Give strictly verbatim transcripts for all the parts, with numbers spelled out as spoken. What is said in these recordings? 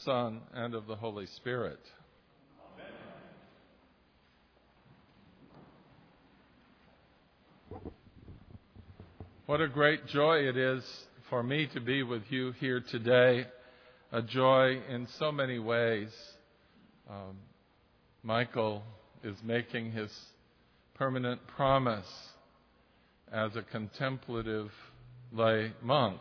Son, and of the Holy Spirit. Amen. What a great joy it is for me to be with you here today, a joy in so many ways. Um, Michael is making his permanent promise as a contemplative lay monk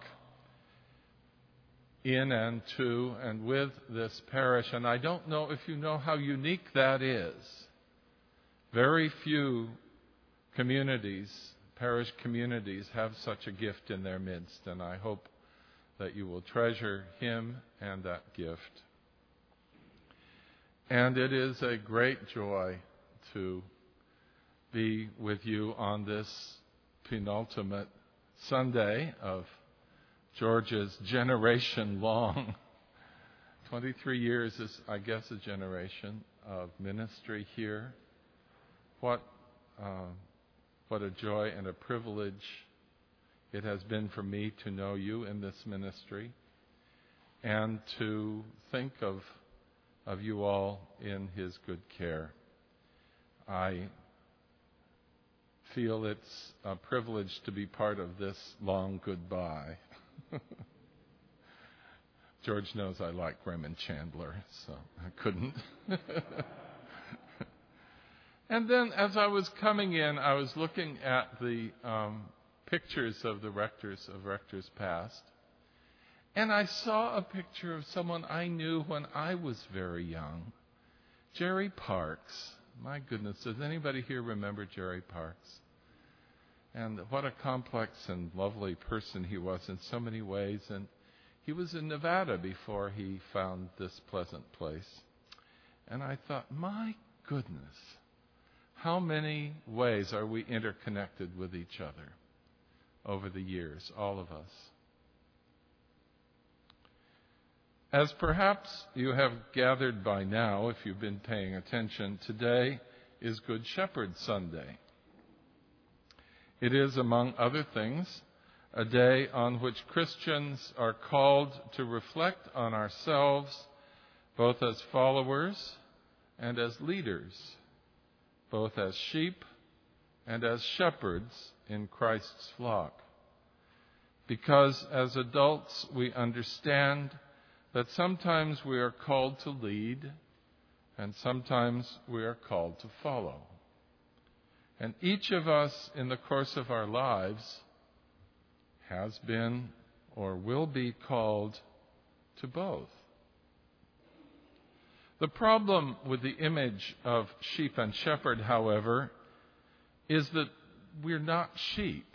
in and to and with this parish. And I don't know if you know how unique that is. Very few communities, parish communities, have such a gift in their midst, and I hope that you will treasure him and that gift. And it is a great joy to be with you on this penultimate Sunday of George's generation-long, twenty-three years is, I guess, a generation of ministry here. What, uh, what a joy and a privilege it has been for me to know you in this ministry and to think of, of you all in his good care. I feel it's a privilege to be part of this long goodbye. George knows I like Raymond Chandler, so I couldn't. And then as I was coming in, I was looking at the um, pictures of the rectors of rectors past, and I saw a picture of someone I knew when I was very young, Jerry Parks. My goodness, does anybody here remember Jerry Parks? And what a complex and lovely person he was in so many ways. And he was in Nevada before he found this pleasant place. And I thought, my goodness, how many ways are we interconnected with each other over the years, all of us? As perhaps you have gathered by now, if you've been paying attention, today is Good Shepherd Sunday. It is, among other things, a day on which Christians are called to reflect on ourselves, both as followers and as leaders, both as sheep and as shepherds in Christ's flock. Because as adults we understand that sometimes we are called to lead and sometimes we are called to follow. And each of us in the course of our lives has been or will be called to both. The problem with the image of sheep and shepherd, however, is that we're not sheep.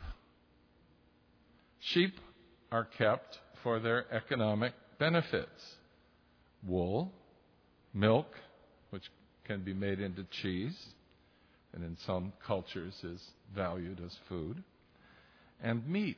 Sheep are kept for their economic benefits. Wool, milk, which can be made into cheese, and in some cultures is valued as food, and meat.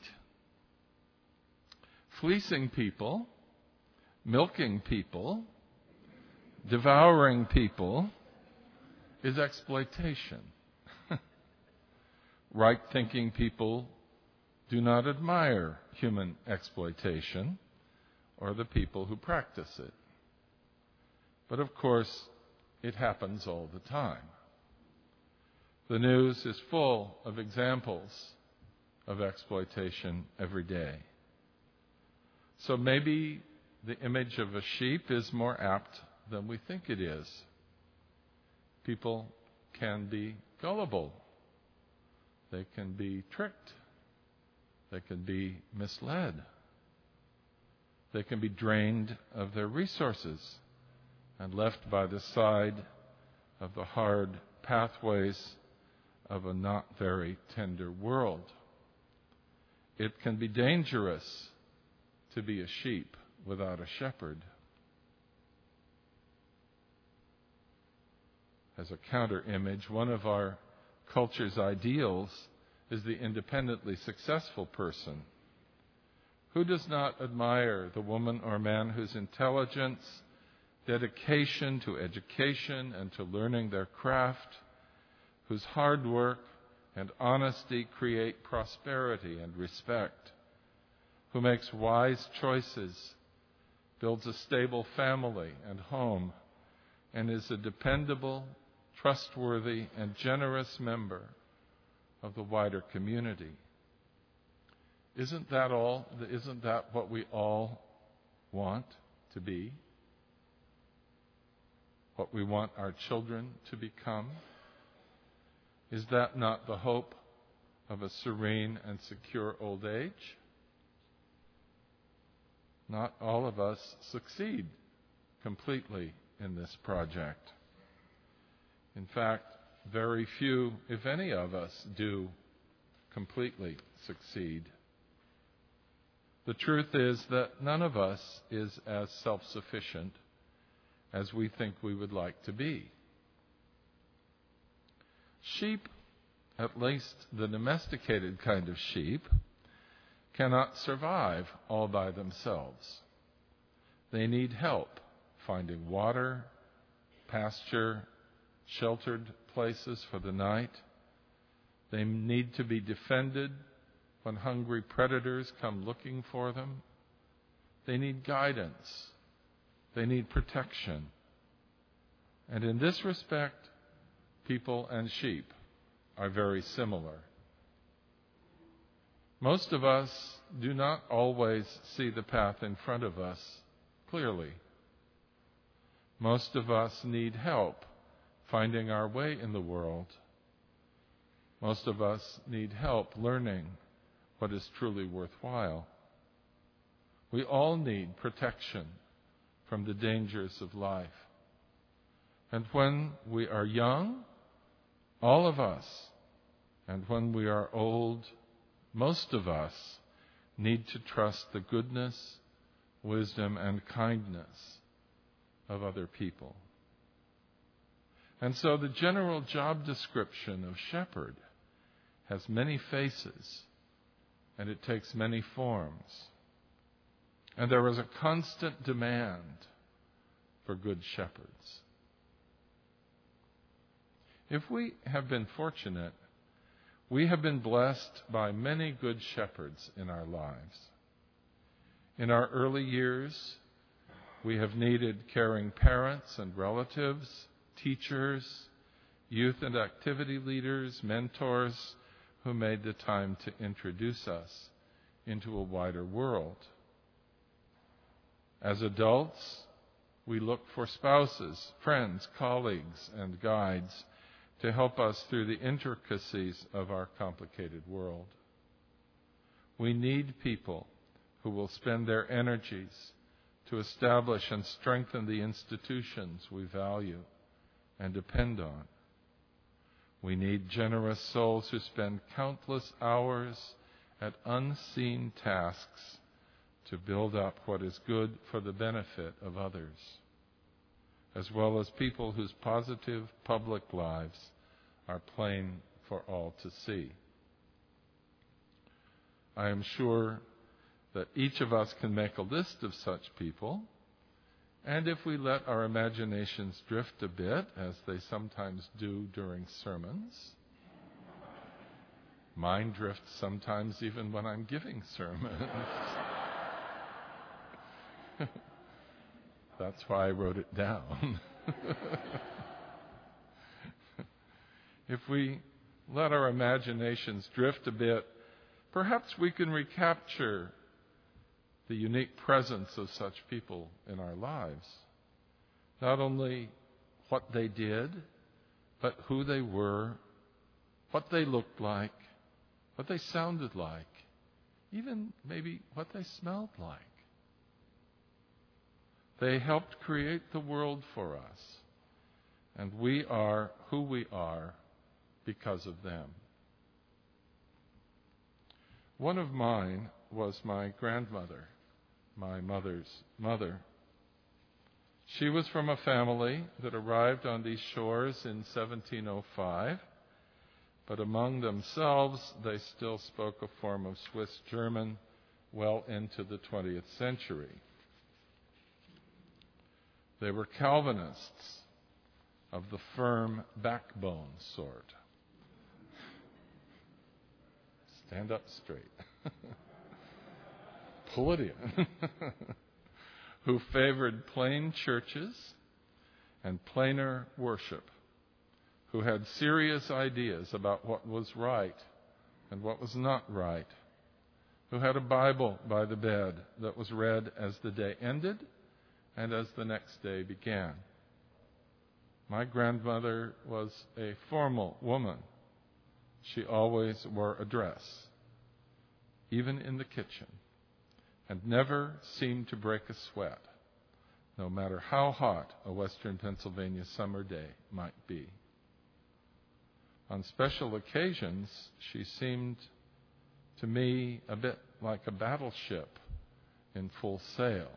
Fleecing people, milking people, devouring people is exploitation. Right-thinking people do not admire human exploitation or the people who practice it. But of course, it happens all the time. The news is full of examples of exploitation every day. So maybe the image of a sheep is more apt than we think it is. People can be gullible. They can be tricked. They can be misled. They can be drained of their resources and left by the side of the hard pathways of a not very tender world. It can be dangerous to be a sheep without a shepherd. As a counter image, one of our culture's ideals is the independently successful person. Who does not admire the woman or man whose intelligence, dedication to education and to learning their craft, whose hard work and honesty create prosperity and respect, who makes wise choices builds a stable family and home, and is a dependable, trustworthy, and generous member of the wider community. Isn't that all? Isn't that what we all want to be? What we want our children to become? Is that not the hope of a serene and secure old age? Not all of us succeed completely in this project. In fact, very few, if any of us, do completely succeed. The truth is that none of us is as self-sufficient as we think we would like to be. Sheep, at least the domesticated kind of sheep, cannot survive all by themselves. They need help finding water, pasture, sheltered places for the night. They need to be defended when hungry predators come looking for them. They need guidance. They need protection. And in this respect, people and sheep are very similar. Most of us do not always see the path in front of us clearly. Most of us need help finding our way in the world. Most of us need help learning what is truly worthwhile. We all need protection from the dangers of life. And when we are young, all of us, and when we are old, most of us need to trust the goodness, wisdom, and kindness of other people. And so the general job description of shepherd has many faces, and it takes many forms. And there is a constant demand for good shepherds. If we have been fortunate, we have been blessed by many good shepherds in our lives. In our early years, we have needed caring parents and relatives, teachers, youth and activity leaders, mentors who made the time to introduce us into a wider world. As adults, we look for spouses, friends, colleagues, and guides to help us through the intricacies of our complicated world. We need people who will spend their energies to establish and strengthen the institutions we value and depend on. We need generous souls who spend countless hours at unseen tasks to build up what is good for the benefit of others, as well as people whose positive public lives are plain for all to see. I am sure that each of us can make a list of such people, and if we let our imaginations drift a bit, as they sometimes do during sermons, mine drifts sometimes even when I'm giving sermons. That's why I wrote it down. If we let our imaginations drift a bit, perhaps we can recapture the unique presence of such people in our lives. Not only what they did, but who they were, what they looked like, what they sounded like, even maybe what they smelled like. They helped create the world for us, and we are who we are because of them. One of mine was my grandmother, my mother's mother. She was from a family that arrived on these shores in seventeen oh five, but among themselves they still spoke a form of Swiss German well into the twentieth century. They were Calvinists of the firm backbone sort. Stand up straight. Pull it in. who favored plain churches and plainer worship, who had serious ideas about what was right and what was not right, who had a Bible by the bed that was read as the day ended and as the next day began. My grandmother was a formal woman. She always wore a dress, even in the kitchen, and never seemed to break a sweat, no matter how hot a western Pennsylvania summer day might be. On special occasions, she seemed to me a bit like a battleship in full sail.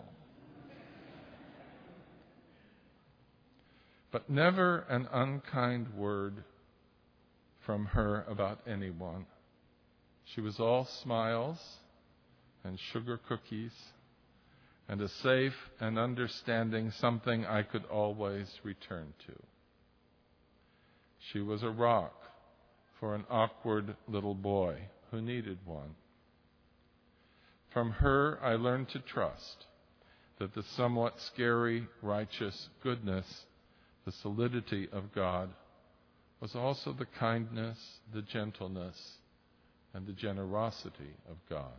But never an unkind word from her about anyone. She was all smiles and sugar cookies and a safe and understanding something I could always return to. She was a rock for an awkward little boy who needed one. From her, I learned to trust that the somewhat scary, righteous goodness, the solidity of God, was also the kindness, the gentleness, and the generosity of God.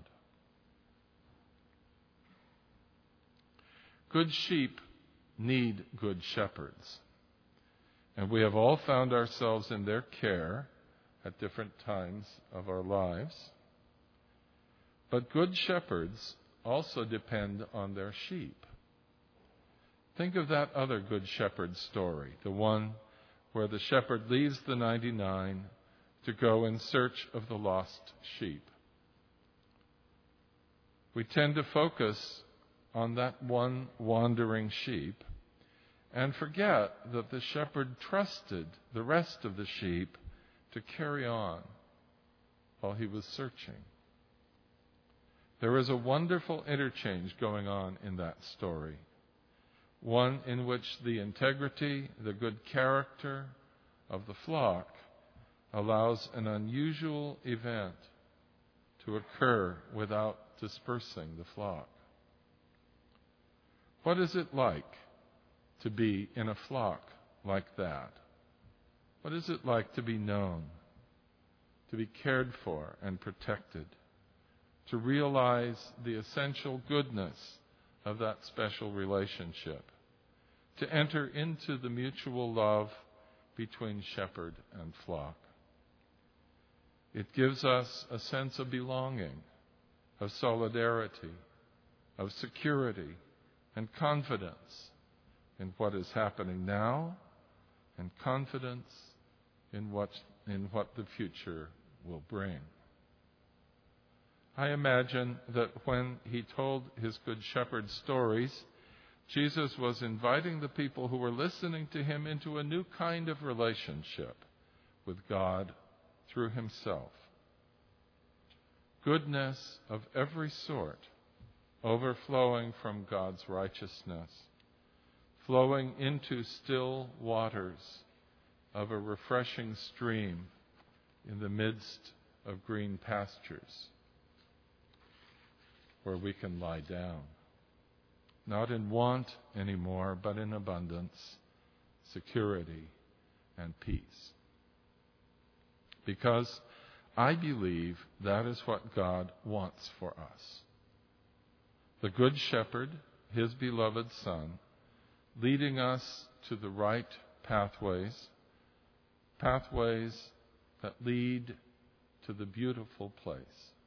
Good sheep need good shepherds, and we have all found ourselves in their care at different times of our lives. But good shepherds also depend on their sheep. Think of that other good shepherd story, the one where the shepherd leaves the ninety-nine to go in search of the lost sheep. We tend to focus on that one wandering sheep and forget that the shepherd trusted the rest of the sheep to carry on while he was searching. There is a wonderful interchange going on in that story, one in which the integrity, the good character of the flock allows an unusual event to occur without dispersing the flock. What is it like to be in a flock like that? What is it like to be known, to be cared for and protected, to realize the essential goodness of that special relationship, to enter into the mutual love between shepherd and flock? It gives us a sense of belonging, of solidarity, of security, and confidence in what is happening now, and confidence in what, in what the future will bring. I imagine that when he told his Good Shepherd stories, Jesus was inviting the people who were listening to him into a new kind of relationship with God through himself. Goodness of every sort, overflowing from God's righteousness, flowing into still waters of a refreshing stream in the midst of green pastures where we can lie down, not in want anymore, but in abundance, security, and peace. Because I believe that is what God wants for us. The Good Shepherd, his beloved Son, leading us to the right pathways, pathways that lead to the beautiful place.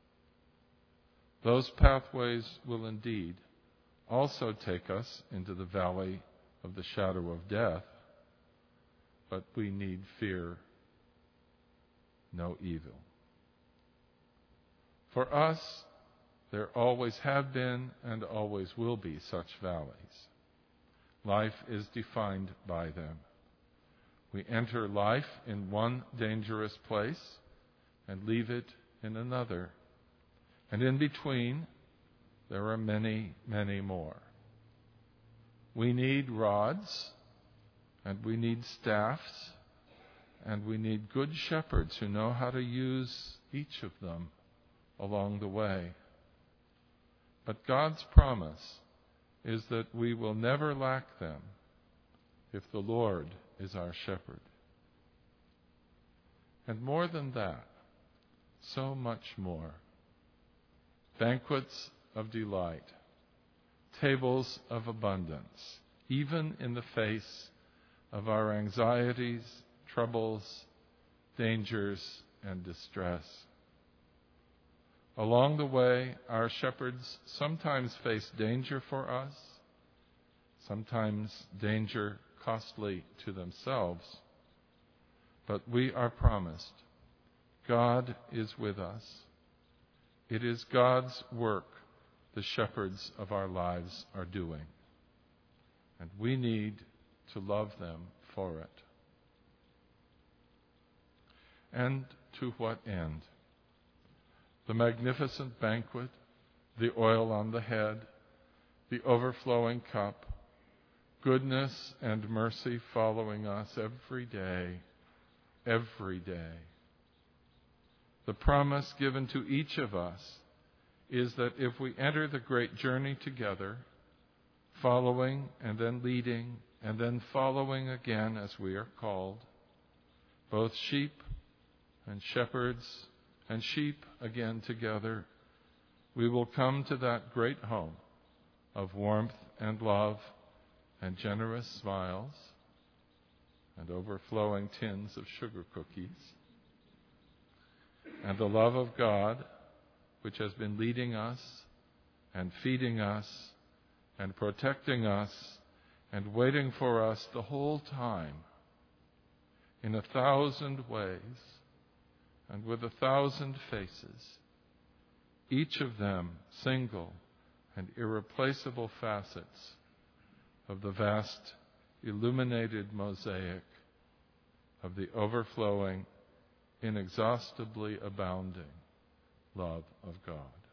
Those pathways will indeed also take us into the valley of the shadow of death, but we need fear no evil. For us, there always have been and always will be such valleys. Life is defined by them. We enter life in one dangerous place and leave it in another. And in between, there are many, many more. We need rods, and we need staffs, and we need good shepherds who know how to use each of them along the way. But God's promise is that we will never lack them if the Lord is our shepherd. And more than that, so much more. Banquets of delight, tables of abundance, even in the face of our anxieties, troubles, dangers, and distress. Along the way, our shepherds sometimes face danger for us, sometimes danger costly to themselves, but we are promised God is with us. It is God's work the shepherds of our lives are doing, and we need to love them for it. And to what end? The magnificent banquet, the oil on the head, the overflowing cup, goodness and mercy following us every day, every day. The promise given to each of us is that if we enter the great journey together, following and then leading and then following again as we are called, both sheep and shepherds and sheep again together, we will come to that great home of warmth and love and generous smiles and overflowing tins of sugar cookies, and the love of God, which has been leading us and feeding us and protecting us and waiting for us the whole time in a thousand ways and with a thousand faces, each of them single and irreplaceable facets of the vast illuminated mosaic of the overflowing, inexhaustibly abounding love of God.